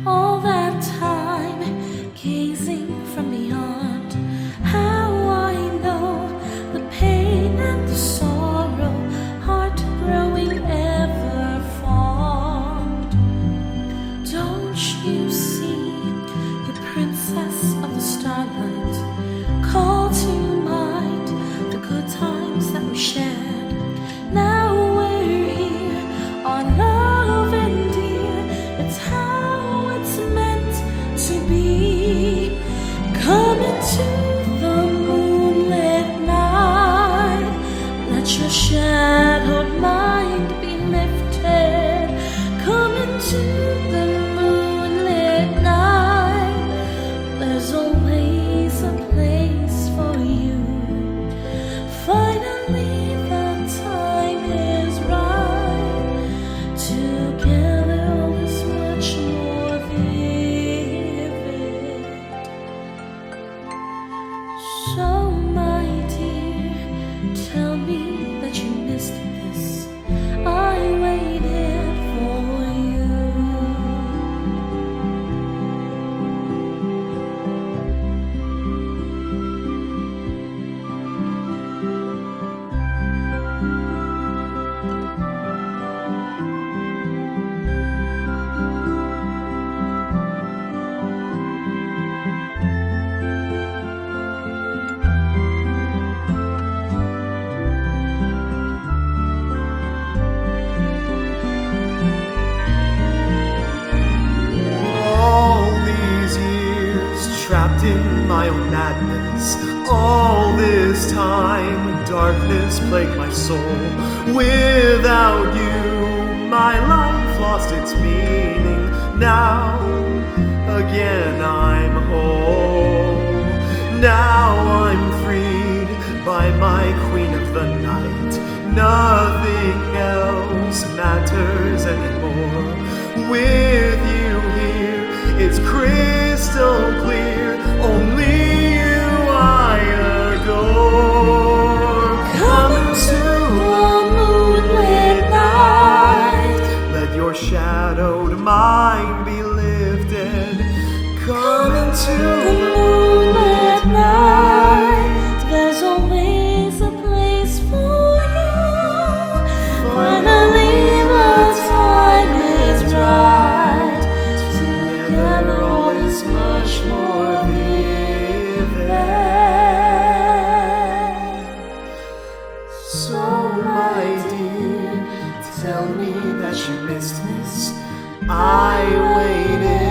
all that time gazing from beyond. How I know the pain and the sorrow, heart growing ever fond. Don't you see, you princess of the starlight, call to mind the good times that we shared. Now we're here, our love and dear, it's how it's meant to be. Come into the moonlit night, let your shadowed mind be lifted. Come into the moonlit night, there's always a place for you. Finally the time is right, together all is much more vivid. So my dear, tell me that you missed this, I waited for you. Trapped in my own madness, all this time darkness plagued my soul. Without you, my life lost its meaning. Now, again I'm whole. Now I'm freed by my queen of the night. Nothing else matters anymore. With you here, it's crystal clear. Only you I adore. Come into the moonlit night, let your shadowed mind be lifted. Come into the moonlit night, there's always a place for you. Finally the time is right, together all is much more vivid. So my dear, tell me that you missed this, I waited